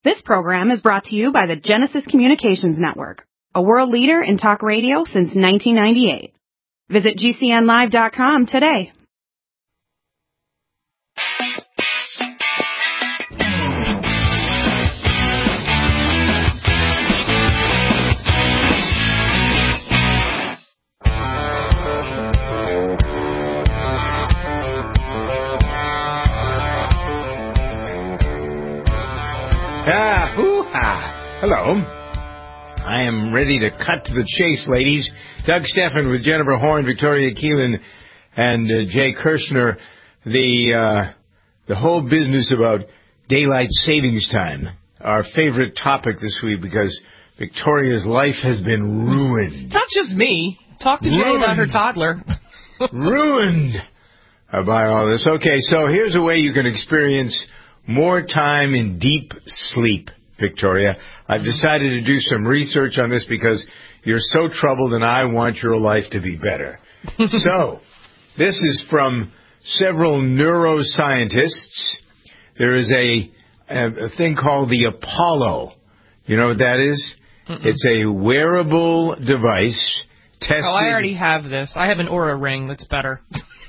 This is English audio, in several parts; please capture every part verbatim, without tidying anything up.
This program is brought to you by the Genesis Communications Network, a world leader in talk radio since nineteen ninety-eight. Visit G C N live dot com today. Ah, hoo-ha. Hello. I am ready to cut to the chase, ladies. Doug Steffen with Jennifer Horn, Victoria Keelan, and uh, Jay Kirshner. The uh, the whole business about daylight savings time, our favorite topic this week, because Victoria's life has been ruined. It's not just me. Talk to Jay ruined. about her toddler. ruined uh, by all this. Okay, so here's a way you can experience more time in deep sleep, Victoria. I've decided to do some research on this because you're so troubled and I want your life to be better. So, this is from several neuroscientists. There is a, a, a thing called the Apollo. You know what that is? Mm-mm. It's a wearable device tested. Oh, I already have this. I have an Oura ring that's better.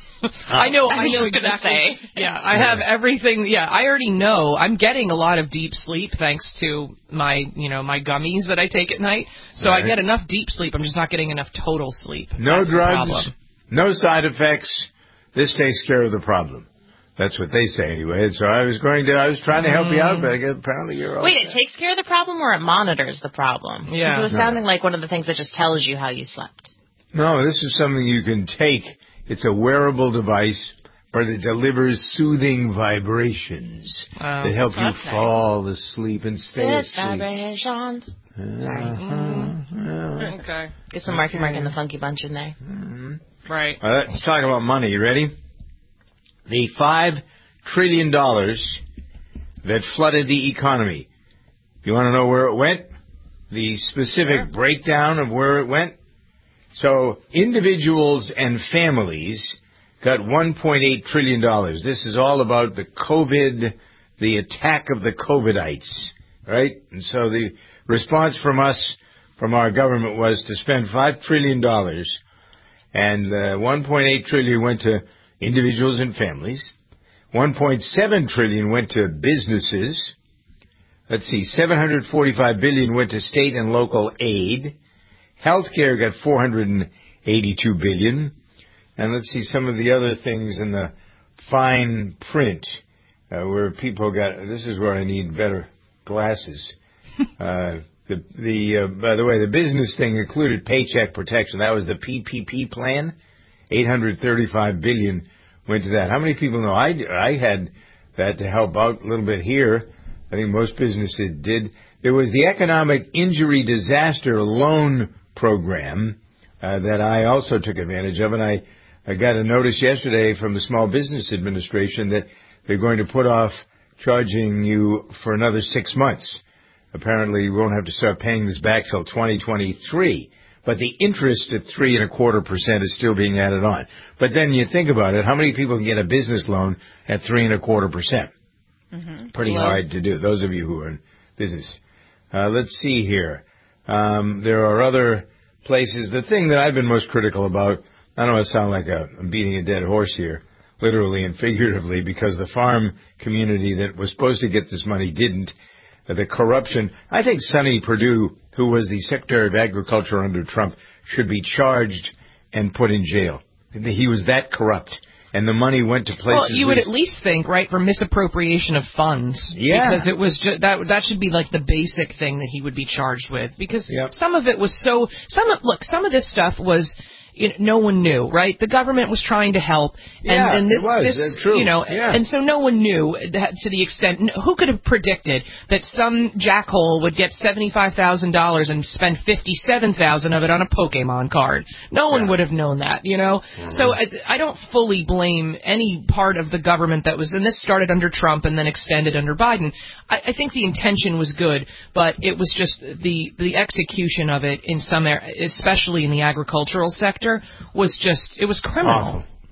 I know, I know exactly. Yeah, I have everything. Yeah, I already know. I'm getting a lot of deep sleep thanks to my, you know, my gummies that I take at night. So right. I get enough deep sleep. I'm just not getting enough total sleep. No That's drugs, no side effects. This takes care of the problem. That's what they say anyway. And so I was going to, I was trying to help mm. you out, but I guess apparently you're all Wait, set. it takes care of the problem or it monitors the problem? Yeah. It was no. sounding like one of the things that just tells you how you slept. No, this is something you can take. It's a wearable device, but it delivers soothing vibrations oh, that help you okay. fall asleep and stay Good asleep. vibrations. Sorry. Uh-huh. Mm. Okay. Get some Marky Mark and the Funky Bunch in there. Mm-hmm. Right. Uh, let's talk about money. You ready? The five trillion dollars that flooded the economy. You want to know where it went? The specific sure. breakdown of where it went? So individuals and families got one point eight trillion dollars. This is all about the COVID, the attack of the COVIDites, right? And so the response from us, from our government, was to spend five trillion dollars, and uh, one point eight trillion dollars went to individuals and families. one point seven trillion dollars went to businesses. Let's see, seven hundred forty-five billion dollars went to state and local aid. Healthcare got four hundred eighty-two billion dollars. And let's see some of the other things in the fine print uh, where people got, this is where I need better glasses. uh, the, the uh, by the way, the business thing included paycheck protection. That was the P P P plan. eight hundred thirty-five billion dollars went to that. How many people know? I, I had that to help out a little bit here. I think most businesses did. There was the Economic Injury Disaster Loan Program uh, that I also took advantage of, and I, I got a notice yesterday from the Small Business Administration that they're going to put off charging you for another six months. Apparently, you won't have to start paying this back till twenty twenty-three, but the interest at three and a quarter percent is still being added on. But then you think about it, how many people can get a business loan at three and a quarter percent? Mm-hmm. Pretty Hello. hard to do. Those of you who are in business. Uh, let's see here. Um, there are other places. The thing that I've been most critical about, I don't want to sound like a, I'm beating a dead horse here, literally and figuratively, because the farm community that was supposed to get this money didn't. Uh, the corruption. I think Sonny Perdue, who was the Secretary of Agriculture under Trump, should be charged and put in jail. He was that corrupt. And the money went to places. Well, you would at least think, right, for misappropriation of funds. Yeah. Because it was just, that that should be like the basic thing that he would be charged with. Because yep. some of it was so, some of, look, some of this stuff was, you know, no one knew, right? The government was trying to help, and, yeah, and this, it was. this, That's true. you know, yeah. and so no one knew that to the extent. Who could have predicted that some jackhole would get seventy-five thousand dollars and spend fifty-seven thousand of it on a Pokemon card? No one yeah. would have known that, you know. Mm-hmm. So I, I don't fully blame any part of the government that was, and this started under Trump and then extended under Biden. I, I think the intention was good, but it was just the the execution of it in some, especially in the agricultural sector, was just, it was criminal. Awful.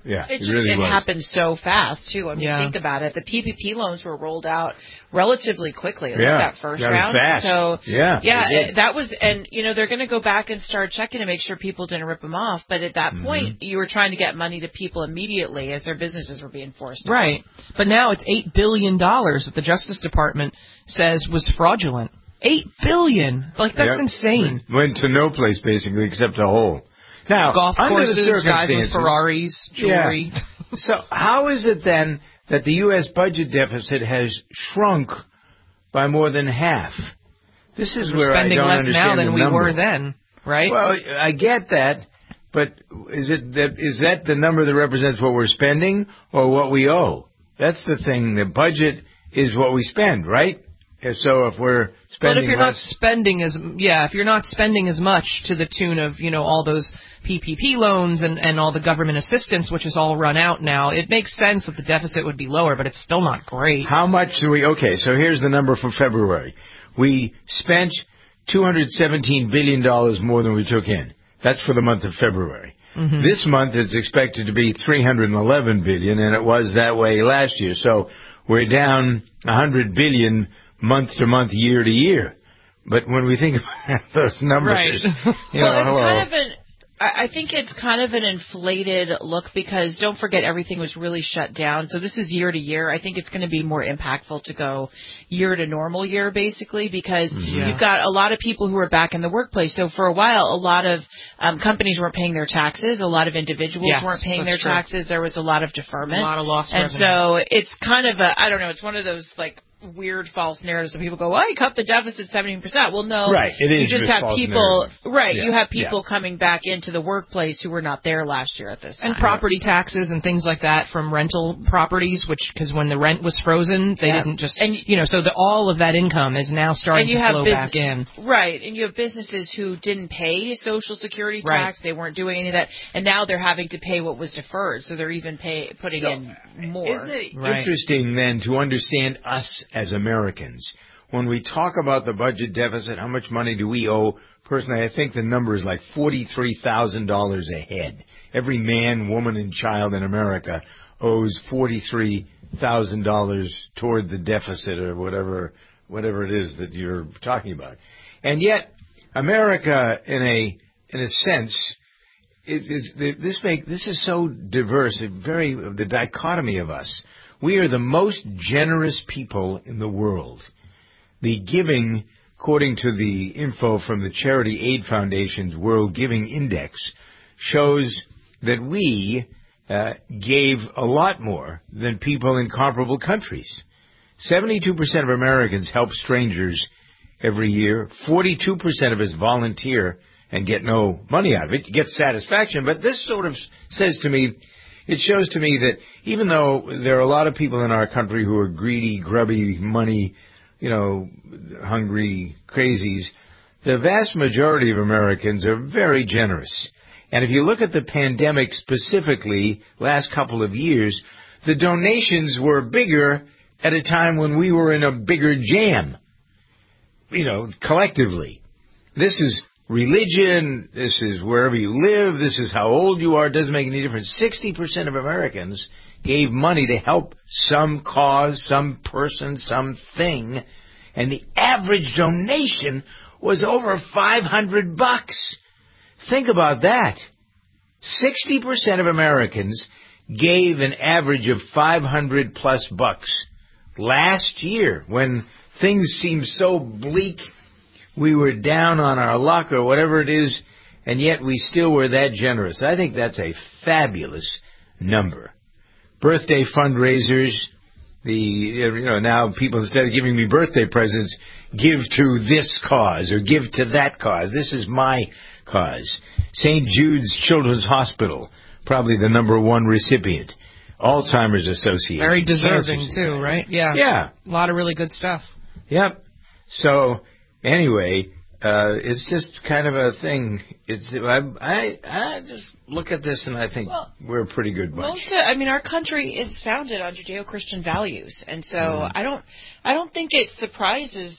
Yeah, It it, just really it was. happened so fast too. I mean, Yeah. think about it. The P P P loans were rolled out relatively quickly. At least Yeah, that first got it round. fast. So Yeah, yeah, they did. it- that was, and you know they're going to go back and start checking to make sure people didn't rip them off. But at that Mm-hmm. point, you were trying to get money to people immediately as their businesses were being forced out. Right. But now it's eight billion dollars that the Justice Department says was fraudulent. eight billion dollars. Like, that's Yep. insane. Went to no place, basically, except a hole. Now, Golf under courses, the guys with circumstances, Ferraris, jewelry. Yeah. So how is it then that the U S budget deficit has shrunk by more than half? This is We're where I spending don't less understand now than the we number. were then, right? Well, I get that, but is it that is that the number that represents what we're spending or what we owe? That's the thing. The budget is what we spend, right? And so if we're But spending if you're not less, spending as yeah, if you're not spending as much to the tune of, you know, all those P P P loans and, and all the government assistance, which is all run out now, it makes sense that the deficit would be lower, but it's still not great. how much do we? Okay, so here's the number for February. We spent two hundred seventeen billion dollars more than we took in. That's for the month of February. Mm-hmm. This month it's expected to be three hundred eleven billion dollars, and it was that way last year. So we're down one hundred billion dollars month to month, year to year. But when we think about those numbers, Right. you know, Well, it's hello. kind of an. I I think it's kind of an inflated look because don't forget everything was really shut down. So this is year to year. I think it's going to be more impactful to go year to normal year basically because Yeah. you've got a lot of people who are back in the workplace. So for a while, a lot of um, companies weren't paying their taxes. A lot of individuals Yes, weren't paying their that's true. taxes. There was a lot of deferment. A lot of lost And revenue. so it's kind of a, I don't know, it's one of those like weird false narratives when people go, well, you cut the deficit seventeen percent. Well, no. Right, it is You just just have false people, narrative. right, Yeah, you have people yeah. coming back into the workplace who were not there last year at this time. And property taxes and things like that from rental properties, which, because when the rent was frozen, they Yeah. didn't just, And- you know, so the, all of that income is now starting And you to have flow bus- back in. Right, and you have businesses who didn't pay Social Security Right. tax, they weren't doing any of that, and now they're having to pay what was deferred, so they're even pay, putting So, in more. Isn't it Right. interesting then to understand us as Americans? When we talk about the budget deficit, how much money do we owe? Personally, I think the number is like forty-three thousand dollars a head. Every man, woman, and child in America owes forty-three thousand dollars toward the deficit or whatever whatever it is that you're talking about. And yet, America, in a in a sense, it is this make this is so diverse. It very the dichotomy of us. We are the most generous people in the world. The giving, according to the info from the Charity Aid Foundation's World Giving Index, shows that we uh, gave a lot more than people in comparable countries. seventy-two percent of Americans help strangers every year. forty-two percent of us volunteer and get no money out of it. You get satisfaction. But this sort of says to me, it shows to me that even though there are a lot of people in our country who are greedy, grubby, money, you know, hungry crazies, the vast majority of Americans are very generous. And if you look at the pandemic specifically, last couple of years, the donations were bigger at a time when we were in a bigger jam, you know, collectively. This is religion, this is wherever you live, this is how old you are, it doesn't make any difference. sixty percent of Americans gave money to help some cause, some person, some thing, and the average donation was over five hundred bucks. Think about that. sixty percent of Americans gave an average of five hundred plus bucks. Last year, when things seemed so bleak, we were down on our luck or whatever it is, and yet we still were that generous. I think that's a fabulous number. Birthday fundraisers, the you know now people, instead of giving me birthday presents, give to this cause or give to that cause. This is my cause. Saint Jude's Children's Hospital, probably the number one recipient. Alzheimer's Association. Very deserving, Cancer too, Society. right? Yeah. Yeah. A lot of really good stuff. Yep. So anyway, uh, it's just kind of a thing. It's I, I I just look at this and I think Well, we're a pretty good bunch. Most, of, I mean, our country is founded on Judeo-Christian values, and so Mm. I don't, I don't think it surprises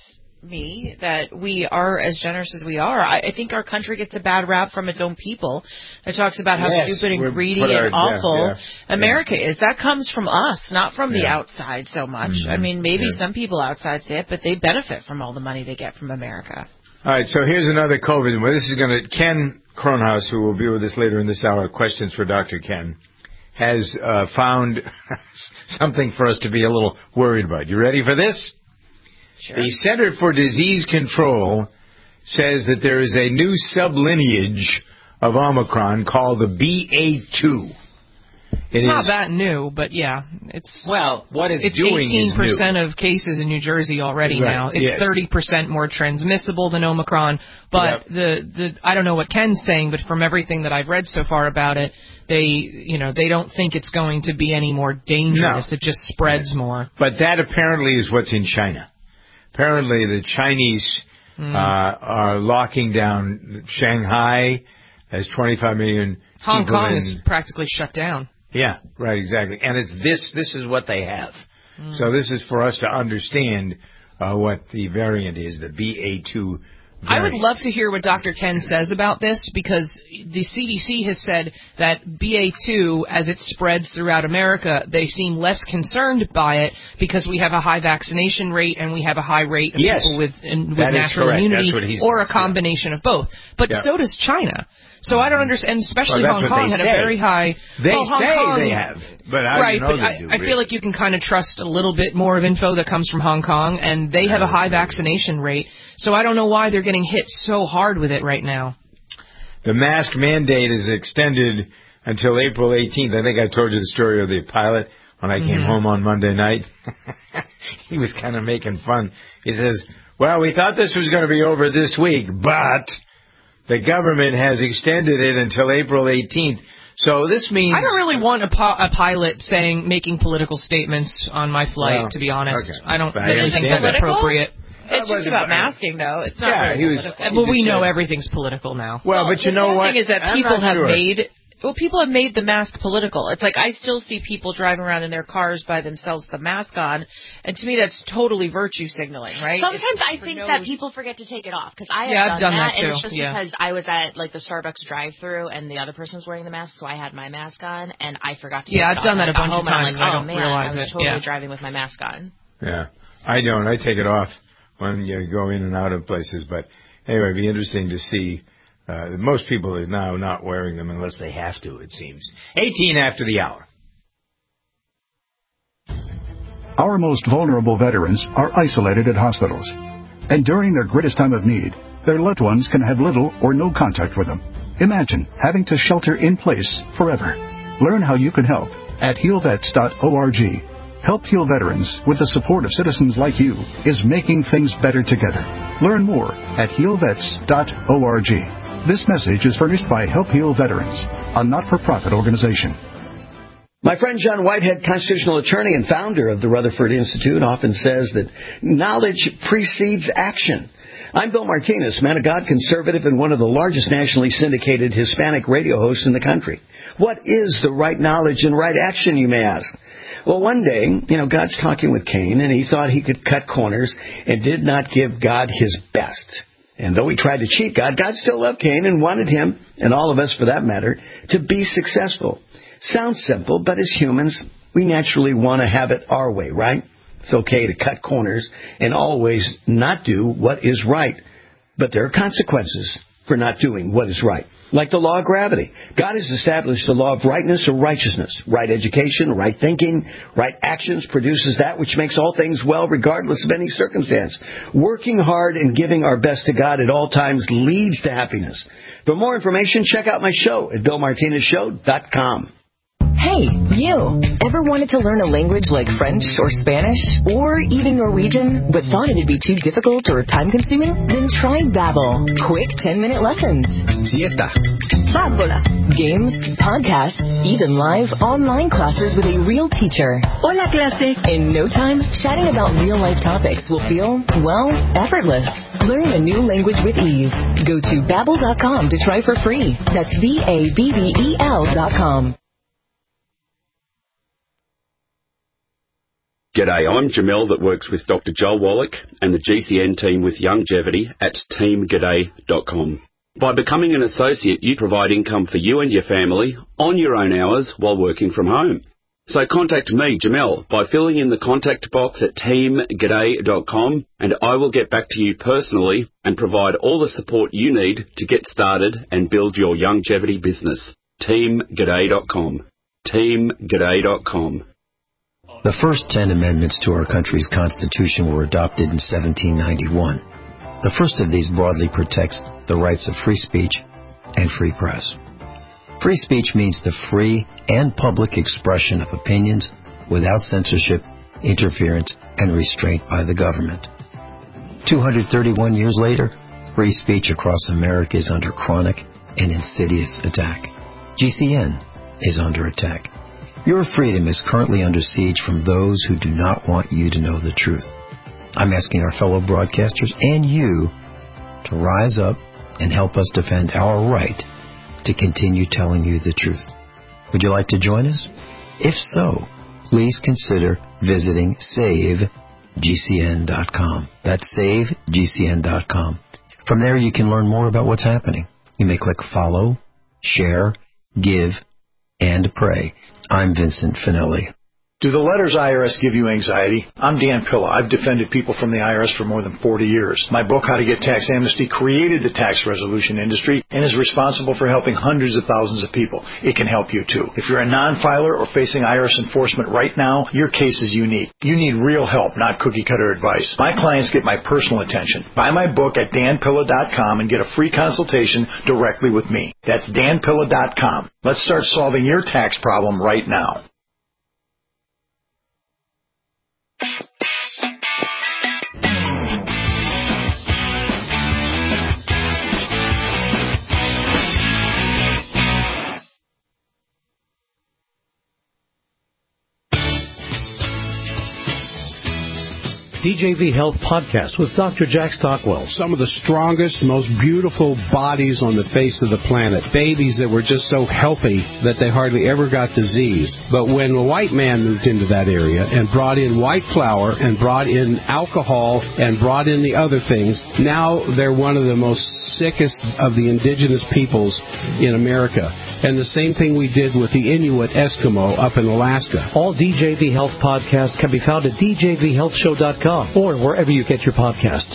me that we are as generous as we are. I, I think our country gets a bad rap from its own people. It talks about how yes, stupid and greedy our, and awful yeah, yeah, America yeah. is. That comes from us, not from the yeah. outside so much. Mm-hmm. I mean, maybe yeah. some people outside say it, but they benefit from all the money they get from America. All right, so here's another COVID. Well, this is going to Ken Kronhaus, who will be with us later in this hour. Questions for Doctor Ken. Has uh, found something for us to be a little worried about. You ready for this? Sure. The Center for Disease Control says that there is a new sublineage of Omicron called the B A two. It it's is, not that new, but yeah, it's well, what it's, it's doing eighteen percent is new. of cases in New Jersey already right. now. It's yes. thirty percent more transmissible than Omicron. But yep. the the I don't know what Ken's saying, but from everything that I've read so far about it, they you know they don't think it's going to be any more dangerous. No. It just spreads more. But that apparently is what's in China. Apparently, the Chinese mm. uh, are locking down Shanghai. Has twenty-five million. Hong Kong in. is practically shut down. Yeah, right, exactly. And it's this, this is what they have. Mm. So this is for us to understand uh, what the variant is, the B A two variant. I would love to hear what Doctor Ken says about this, because the C D C has said that B A two, as it spreads throughout America, they seem less concerned by it because we have a high vaccination rate and we have a high rate of yes, people with, in, with that natural is immunity, or a combination yeah. of both. But yeah. so does China. So I don't understand, especially well, Hong Kong had say. a very high... They well, Hong say Kong, they have, but how right, do you know but they I, do? I really? feel like you can kind of trust a little bit more of info that comes from Hong Kong, and they have a high vaccination rate. So I don't know why they're getting hit so hard with it right now. The mask mandate is extended until April eighteenth. I think I told you the story of the pilot when I mm-hmm. came home on Monday night. He was kind of making fun. He says, well, we thought this was going to be over this week, but... the government has extended it until April eighteenth. So this means... I don't really want a, po- a pilot saying, making political statements on my flight, well, to be honest. Okay. I don't but really I think that's political? appropriate. It's just about masking, though. It's not yeah, really he was, political. Well, we know everything's political now. Well, well but you know the what? The thing is that I'm people have sure. made... Well, people have made the mask political. It's like I still see people driving around in their cars by themselves with the mask on, and to me that's totally virtue signaling, right? Sometimes I think no that people forget to take it off, because I have yeah, done, I've done that, that too. and it's just yeah. because I was at like the Starbucks drive-thru and the other person was wearing the mask, so I had my mask on, and I forgot to yeah, take I've it done off. that a bunch of times. Like, I oh, don't man, realize I was it. totally yeah. driving with my mask on. Yeah, I don't. I take it off when you go in and out of places, but anyway, it'd be interesting to see. Uh, most people are now not wearing them unless they have to, it seems. eighteen after the hour. Our most vulnerable veterans are isolated at hospitals. And during their greatest time of need, their loved ones can have little or no contact with them. Imagine having to shelter in place forever. Learn how you can help at heal vets dot org. Help Heal Veterans, with the support of citizens like you, is making things better together. Learn more at heal vets dot org. This message is furnished by Help Heal Veterans, a not-for-profit organization. My friend John Whitehead, constitutional attorney and founder of the Rutherford Institute, often says that knowledge precedes action. I'm Bill Martinez, man of God, conservative, and one of the largest nationally syndicated Hispanic radio hosts in the country. What is the right knowledge and right action, you may ask? Well, one day, you know, God's talking with Cain, and he thought he could cut corners and did not give God his best. And though he tried to cheat God, God still loved Cain and wanted him, and all of us for that matter, to be successful. Sounds simple, but as humans, we naturally want to have it our way, right? It's okay to cut corners and always not do what is right. But there are consequences for not doing what is right. Like the law of gravity. God has established the law of rightness or righteousness. Right education, right thinking, right actions produces that which makes all things well regardless of any circumstance. Working hard and giving our best to God at all times leads to happiness. For more information, check out my show at bill martinez show dot com. Hey, you! Ever wanted to learn a language like French or Spanish or even Norwegian, but thought it'd be too difficult or time-consuming? Then try Babbel. Quick ten-minute lessons. Siesta. Babbel. Games, podcasts, even live online classes with a real teacher. Hola, clase. In no time, chatting about real-life topics will feel, well, effortless. Learn a new language with ease. Go to babbel dot com to try for free. That's B A B B E L dot com. G'day, I'm Jamel that works with Doctor Joel Wallach and the G C N team with Longevity at team g'day dot com. By becoming an associate, you provide income for you and your family on your own hours while working from home. So contact me, Jamel, by filling in the contact box at team g'day dot com, and I will get back to you personally and provide all the support you need to get started and build your longevity business. team g'day dot com. team g'day dot com. The first ten amendments to our country's Constitution were adopted in seventeen ninety-one. The first of these broadly protects the rights of free speech and free press. Free speech means the free and public expression of opinions without censorship, interference, and restraint by the government. two hundred thirty-one years later, free speech across America is under chronic and insidious attack. G C N is under attack. Your freedom is currently under siege from those who do not want you to know the truth. I'm asking our fellow broadcasters and you to rise up and help us defend our right to continue telling you the truth. Would you like to join us? If so, please consider visiting save G C N dot com. That's save G C N dot com. From there, you can learn more about what's happening. You may click follow, share, give, and pray. I'm Vincent Finelli. Do the letters I R S give you anxiety? I'm Dan Pilla. I've defended people from the I R S for more than forty years. My book, How to Get Tax Amnesty, created the tax resolution industry and is responsible for helping hundreds of thousands of people. It can help you, too. If you're a non-filer or facing I R S enforcement right now, your case is unique. You need real help, not cookie-cutter advice. My clients get my personal attention. Buy my book at dan pilla dot com and get a free consultation directly with me. That's dan pilla dot com. Let's start solving your tax problem right now. D J V Health Podcast with Doctor Jack Stockwell. Some of the strongest, most beautiful bodies on the face of the planet. Babies that were just so healthy that they hardly ever got disease. But when a white man moved into that area and brought in white flour and brought in alcohol and brought in the other things, now they're one of the most sickest of the indigenous peoples in America. And the same thing we did with the Inuit Eskimo up in Alaska. All D J V Health podcasts can be found at d j v health show dot com or wherever you get your podcasts.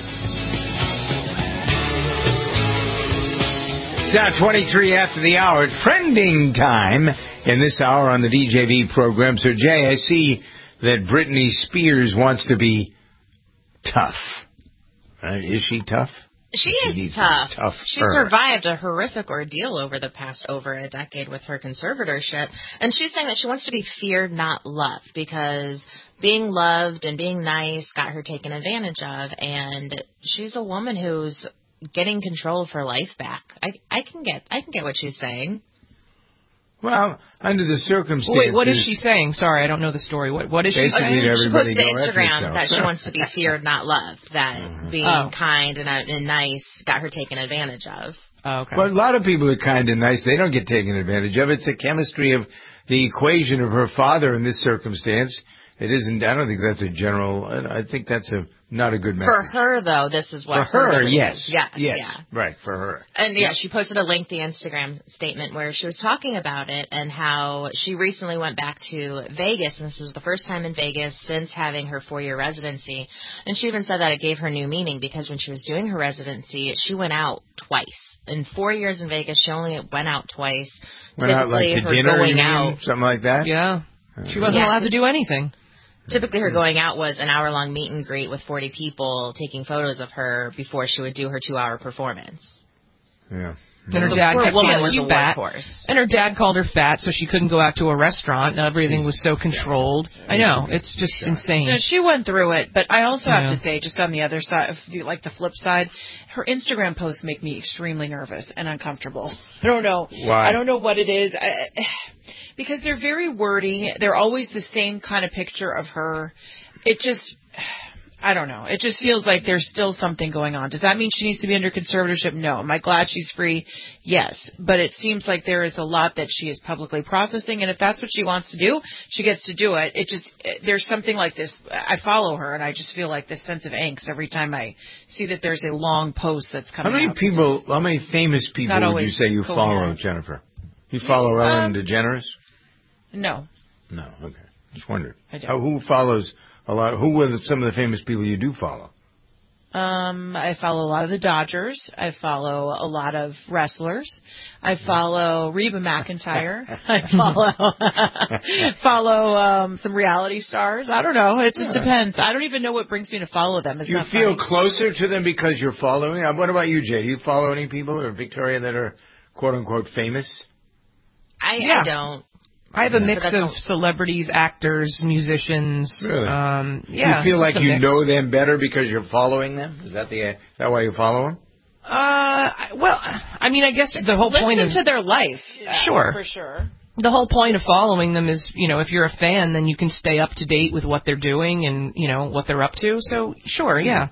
It's now twenty-three after the hour. Friending time in this hour on the D J V program. So, Jay, I see that Britney Spears wants to be tough. Uh, is she tough? She She is tough. tough She her. survived a horrific ordeal over the past over a decade with her conservatorship. And she's saying that she wants to be feared, not loved, because being loved and being nice got her taken advantage of. And she's a woman who's getting control of her life back. I, I can get I can get what she's saying. Well, under the circumstances... Wait, what is she saying? Sorry, I don't know the story. What What is she Basically, saying? everybody She posted to go after Instagram herself. that she wants to be feared, not loved. That Mm-hmm. being Oh. kind and, uh, and nice got her taken advantage of. Oh, okay. Well, a lot of people are kind and nice. They don't get taken advantage of. It's a chemistry of the equation of her father in this circumstance. It isn't, I don't think that's a general, I think that's a not a good message. For her, though, this is what For her, her yes. Yeah, yes. yeah. Right, for her. And yeah, she posted a lengthy Instagram statement where she was talking about it and how she recently went back to Vegas, and this was the first time in Vegas since having her four-year residency. And she even said that it gave her new meaning because when she was doing her residency, she went out twice. In four years in Vegas, she only went out twice. Went out like Typically, to her dinner, going you mean? out. Something like that? Yeah. She wasn't Yeah. allowed to do anything. Typically, her going out was an hour-long meet and greet with forty people taking photos of her before she would do her two-hour performance. Yeah. And her dad Poor kept woman calling was you a fat. workhorse. And her dad called her fat, so she couldn't go out to a restaurant. And everything was so controlled. I know. It's just insane. No, she went through it, but I also have Yeah. to say, just on the other side, of the, like the flip side, her Instagram posts make me extremely nervous and uncomfortable. I don't know. Why? I don't know what it is. I, because they're very wordy. They're always the same kind of picture of her. It just... I don't know. It just feels like there's still something going on. Does that mean she needs to be under conservatorship? No. Am I glad she's free? Yes. But it seems like there is a lot that she is publicly processing, and if that's what she wants to do, she gets to do it. It just, there's something like this. I follow her, and I just feel like this sense of angst every time I see that there's a long post that's coming out. How many out. people, how many famous people would you say you follow, Jennifer? You follow Ellen um, DeGeneres? No. No, okay. Just wondered. I don't. How, who follows a lot? Who are some of the famous people you do follow? Um, I follow a lot of the Dodgers. I follow a lot of wrestlers. I follow Reba McEntire. I follow follow um, some reality stars. I don't know. It just yeah. depends. I don't even know what brings me to follow them. It's you not feel funny. closer to them because you're following? What about you, Jay? Do you follow any people or Victoria that are quote unquote famous? I, yeah. I don't. I have a mix of celebrities, actors, musicians. Really? Um, yeah. You feel like you mix. know them better because you're following them? Is that the? Is that why you follow them? Uh, well, I mean, I guess the whole Listen point of to their life. Sure, for sure. The whole point of following them is, you know, if you're a fan, then you can stay up to date with what they're doing and you know what they're up to. So, sure, yeah.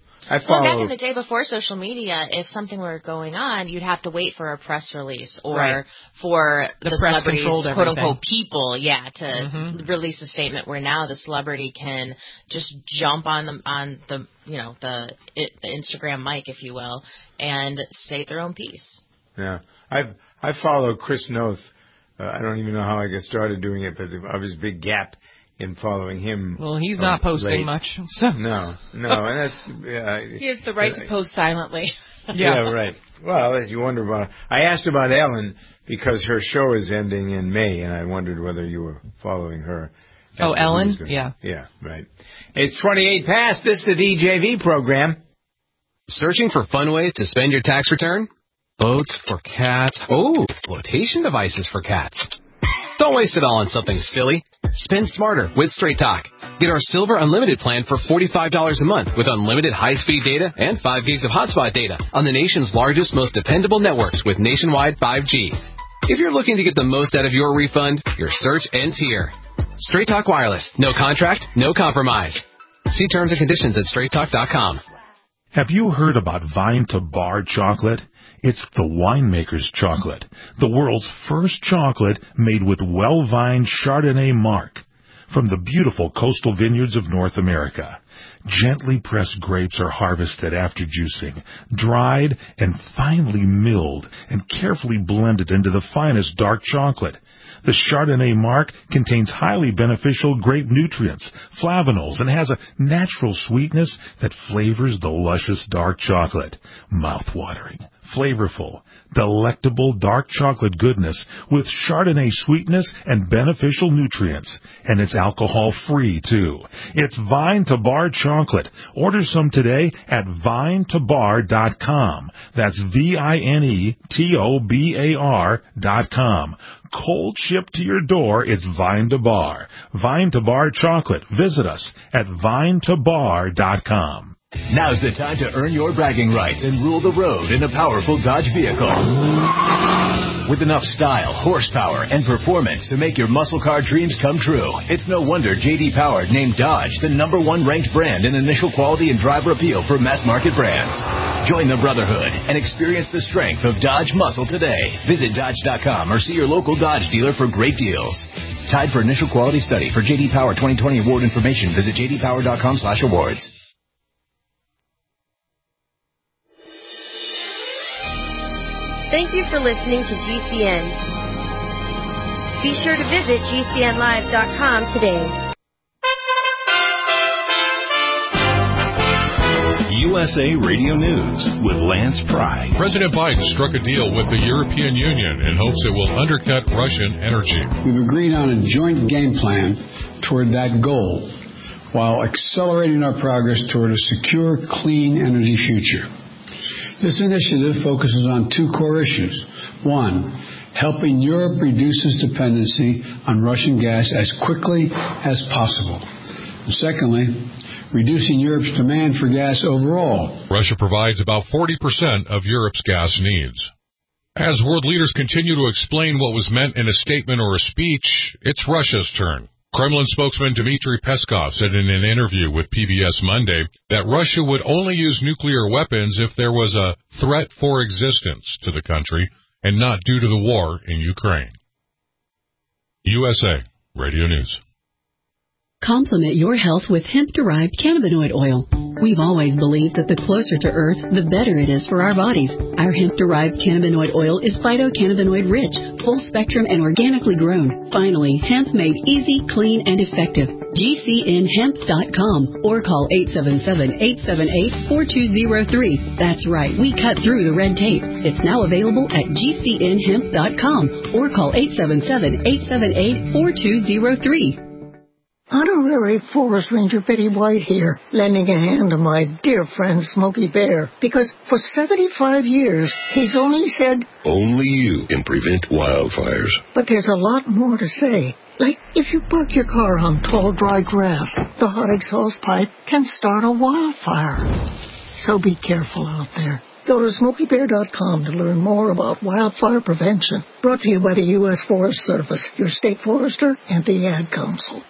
I follow. Well, back in the day before social media, if something were going on, you'd have to wait for a press release or right. for the, the celebrities, quote unquote, people, yeah, to mm-hmm. release a statement. Where now the celebrity can just jump on the on the you know the, it, the Instagram mic, if you will, and say their own piece. Yeah, I I follow Chris Noth. Uh, I don't even know how I got started doing it, but I was a big gap in following him. Well, he's uh, not posting late. much. So. No, no, and that's yeah. He has the right uh, to post silently. yeah. yeah, right. Well, as you wonder about, I asked about Ellen because her show is ending in May, and I wondered whether you were following her. Oh, Ellen? Yeah. Yeah, right. It's twenty-eight past. This is the D J V program. Searching for fun ways to spend your tax return? Boats for cats. Oh, flotation devices for cats. Don't waste it all on something silly. Spend smarter with Straight Talk. Get our Silver Unlimited plan for forty-five dollars a month with unlimited high-speed data and five gigs of hotspot data on the nation's largest, most dependable networks with nationwide five G. If you're looking to get the most out of your refund, your search ends here. Straight Talk Wireless. No contract, no compromise. See terms and conditions at straight talk dot com. Have you heard about Vine to Bar chocolate? It's the winemaker's chocolate, the world's first chocolate made with well-vined Chardonnay marc from the beautiful coastal vineyards of North America. Gently pressed grapes are harvested after juicing, dried and finely milled and carefully blended into the finest dark chocolate. The Chardonnay marc contains highly beneficial grape nutrients, flavanols, and has a natural sweetness that flavors the luscious dark chocolate. Mouth-watering, flavorful, delectable dark chocolate goodness with Chardonnay sweetness and beneficial nutrients. And it's alcohol-free, too. It's Vine to Bar chocolate. Order some today at vine to bar dot com. That's V I N E T O B A R dot com. Cold shipped to your door, it's Vine to Bar. Vine to Bar chocolate. Visit us at vine to bar dot com. Now's the time to earn your bragging rights and rule the road in a powerful Dodge vehicle. With enough style, horsepower, and performance to make your muscle car dreams come true, it's no wonder J D Power named Dodge the number one ranked brand in initial quality and driver appeal for mass market brands. Join the brotherhood and experience the strength of Dodge muscle today. Visit Dodge dot com or see your local Dodge dealer for great deals. Tied for initial quality study. For J D Power twenty twenty award information, visit j d power dot com slash awards. Thank you for listening to G C N. Be sure to visit G C N live dot com today. U S A Radio News with Lance Pry. President Biden struck a deal with the European Union in hopes it will undercut Russian energy. We've agreed on a joint game plan toward that goal while accelerating our progress toward a secure, clean energy future. This initiative focuses on two core issues. One, helping Europe reduce its dependency on Russian gas as quickly as possible. And secondly, reducing Europe's demand for gas overall. Russia provides about forty percent of Europe's gas needs. As world leaders continue to explain what was meant in a statement or a speech, it's Russia's turn. Kremlin spokesman Dmitry Peskov said in an interview with P B S Monday that Russia would only use nuclear weapons if there was a threat for existence to the country and not due to the war in Ukraine. U S A Radio News. Complement your health with hemp-derived cannabinoid oil. We've always believed that the closer to Earth, the better it is for our bodies. Our hemp-derived cannabinoid oil is phytocannabinoid-rich, full-spectrum, and organically grown. Finally, hemp made easy, clean, and effective. G C N hemp dot com or call eight seven seven, eight seven eight, four two zero three. That's right, we cut through the red tape. It's now available at G C N hemp dot com or call eight seven seven, eight seven eight, four two zero three. Honorary Forest Ranger Betty White here, lending a hand to my dear friend Smokey Bear, because for seventy-five years, he's only said, only you can prevent wildfires. But there's a lot more to say. Like, if you park your car on tall, dry grass, the hot exhaust pipe can start a wildfire. So be careful out there. Go to smokey bear dot com to learn more about wildfire prevention. Brought to you by the U S Forest Service, your state forester, and the Ad Council.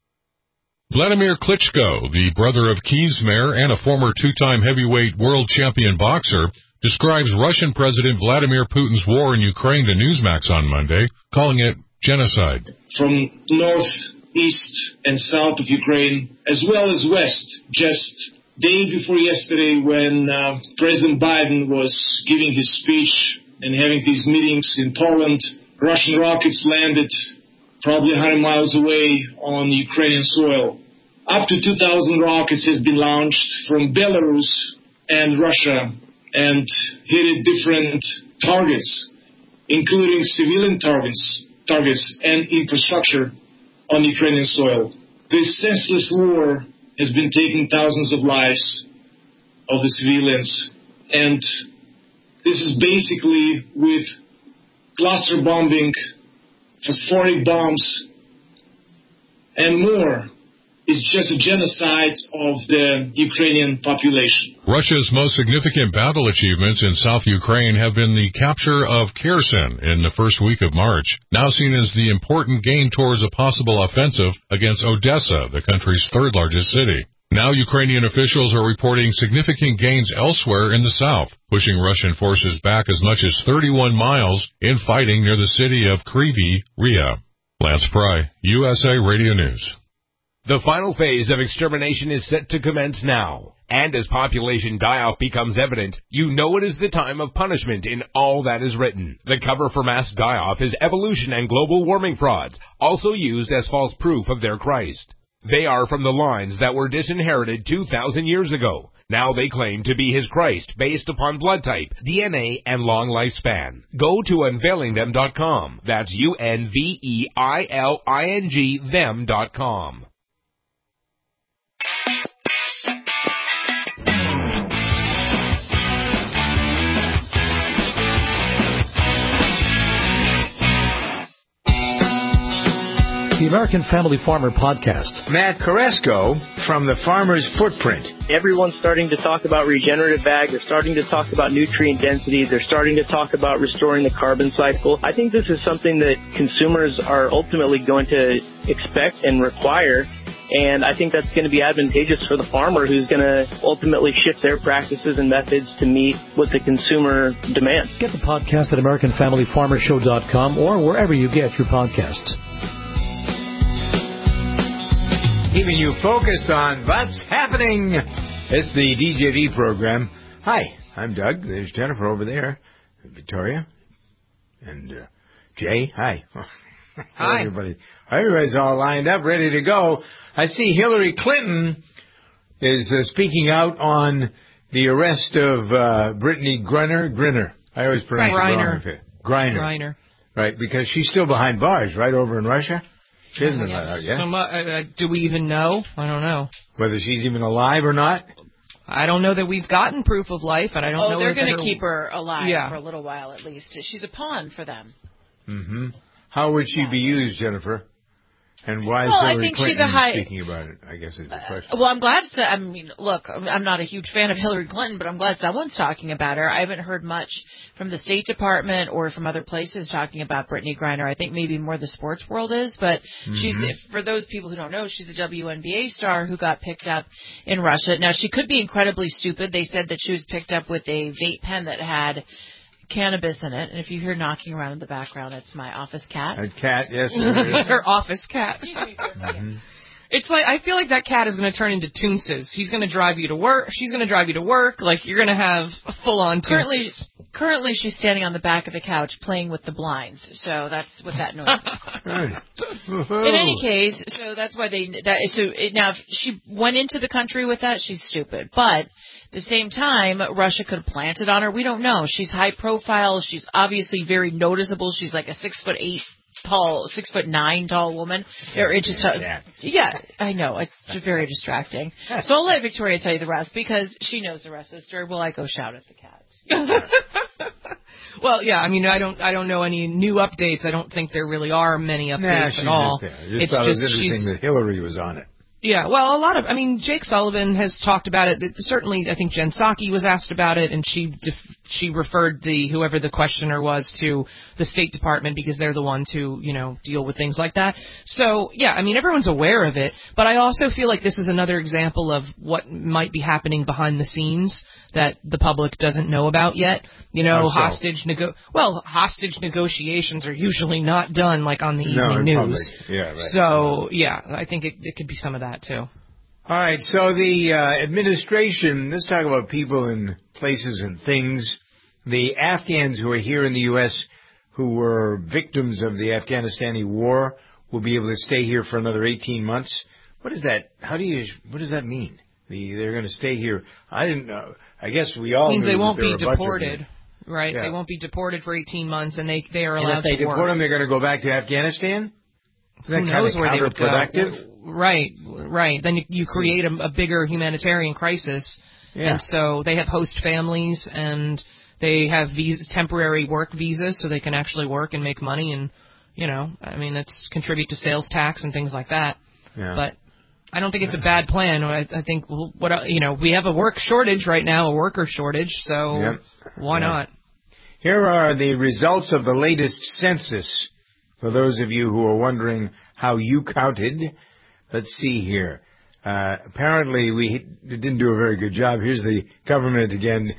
Vladimir Klitschko, the brother of Kyiv's mayor and a former two-time heavyweight world champion boxer, describes Russian President Vladimir Putin's war in Ukraine to Newsmax on Monday, calling it genocide. From north, east, and south of Ukraine, as well as west, just day before yesterday when uh, President Biden was giving his speech and having these meetings in Poland, Russian rockets landed probably one hundred miles away on Ukrainian soil. Up to two thousand rockets has been launched from Belarus and Russia and hit different targets, including civilian targets, targets and infrastructure on Ukrainian soil. This senseless war has been taking thousands of lives of the civilians, and this is basically with cluster bombing, phosphoric bombs, and more. It's just a genocide of the Ukrainian population. Russia's most significant battle achievements in South Ukraine have been the capture of Kherson in the first week of March, now seen as the important gain towards a possible offensive against Odessa, the country's third-largest city. Now Ukrainian officials are reporting significant gains elsewhere in the south, pushing Russian forces back as much as thirty-one miles in fighting near the city of Kryvyi Rih. Lance Pry, U S A Radio News. The final phase of extermination is set to commence now. And as population die-off becomes evident, you know it is the time of punishment in all that is written. The cover for mass die-off is evolution and global warming frauds, also used as false proof of their Christ. They are from the lines that were disinherited two thousand years ago. Now they claim to be his Christ based upon blood type, D N A, and long lifespan. Go to unveiling them dot com. That's U N V E I L I N G them dot com. The American Family Farmer Podcast. Matt Carrasco from the Farmer's Footprint. Everyone's starting to talk about regenerative ag. They're starting to talk about nutrient density. They're starting to talk about restoring the carbon cycle. I think this is something that consumers are ultimately going to expect and require. And I think that's going to be advantageous for the farmer who's going to ultimately shift their practices and methods to meet what the consumer demands. Get the podcast at American Family Farmer Show dot com or wherever you get your podcasts. Keeping you focused on what's happening. It's the D J V program. Hi, I'm Doug. There's Jennifer over there. Victoria. And uh, Jay. Hi. Hi. Everybody. Everybody's all lined up, ready to go. I see Hillary Clinton is uh, speaking out on the arrest of uh, Brittany Griner. Griner. I always pronounce Griner. it wrong. Griner. Griner. Right, because she's still behind bars, right, over in Russia? She hasn't been let out yet. Some, uh, uh, do we even know? I don't know. Whether she's even alive or not? I don't know that we've gotten proof of life, and I don't oh, know. they're going to keep her alive yeah. for a little while at least. She's a pawn for them. Mm-hmm. How would she be used, Jennifer? And why is well, Hillary I think Clinton she's a high, speaking about it, I guess is the question. Uh, well, I'm glad to, I mean, look, I'm not a huge fan of Hillary Clinton, but I'm glad someone's talking about her. I haven't heard much from the State Department or from other places talking about Brittany Griner. I think maybe more the sports world is, but mm-hmm. she's, for those people who don't know, she's a W N B A star who got picked up in Russia. Now, she could be incredibly stupid. They said that she was picked up with a vape pen that had cannabis in it, and if you hear knocking around in the background, it's my office cat. A cat, yes. Her office cat. Mm-hmm. It's like, I feel like that cat is going to turn into Toonses. He's going to drive you to work. She's going to drive you to work. Like, you're going to have full-on Toonses. Currently, currently, she's standing on the back of the couch playing with the blinds. So that's what that noise is. In any case, so that's why they, that, so it, now if she went into the country with that, she's stupid. But at the same time, Russia could have planted on her. We don't know. She's high profile. She's obviously very noticeable. She's like a six foot eight tall, six foot nine tall woman. Or it just, uh, yeah, I know. It's very distracting. So I'll let Victoria tell you the rest because she knows the rest of the story. Will I go shout at the cat? Well, yeah. I mean, I don't, I don't know any new updates. I don't think there really are many updates nah, she's at all. Just there. I just it's thought just, it was interesting that Hillary was on it. Yeah, well, a lot of, I mean, Jake Sullivan has talked about it. Certainly, I think Jen Psaki was asked about it, and she def- she referred the whoever the questioner was to the State Department because they're the one to, you know, deal with things like that. So, yeah, I mean, everyone's aware of it, but I also feel like this is another example of what might be happening behind the scenes that the public doesn't know about yet. You know, oh, so. hostage nego- well, hostage negotiations are usually not done like on the no, evening news. Public. Yeah, right. So, yeah, I think it, it could be some of that too. All right, so the uh, administration, let's talk about people and places and things. The Afghans who are here in the U S who were victims of the Afghanistani war will be able to stay here for another eighteen months. What is that? How do you, what does that mean? The, they're going to stay here. I didn't know. I guess we all means knew they won't be deported, right? Yeah. They won't be deported for eighteen months, and they they are and allowed if they to deport work. them, they're going to go back to Afghanistan? Isn't that Who kind knows of where they would go? counterproductive? Right, right. Then you, you create a, a bigger humanitarian crisis, yeah. and so they have host families, and they have visa, temporary work visas, so they can actually work and make money, and you know, I mean, it's contribute to sales tax and things like that. Yeah. But I don't think it's a bad plan. I, I think what you know, we have a work shortage right now, a worker shortage, so yep. why yeah. not? Here are the results of the latest census. For those of you who are wondering how you counted, let's see here. Uh, apparently we didn't do a very good job. Here's the government again,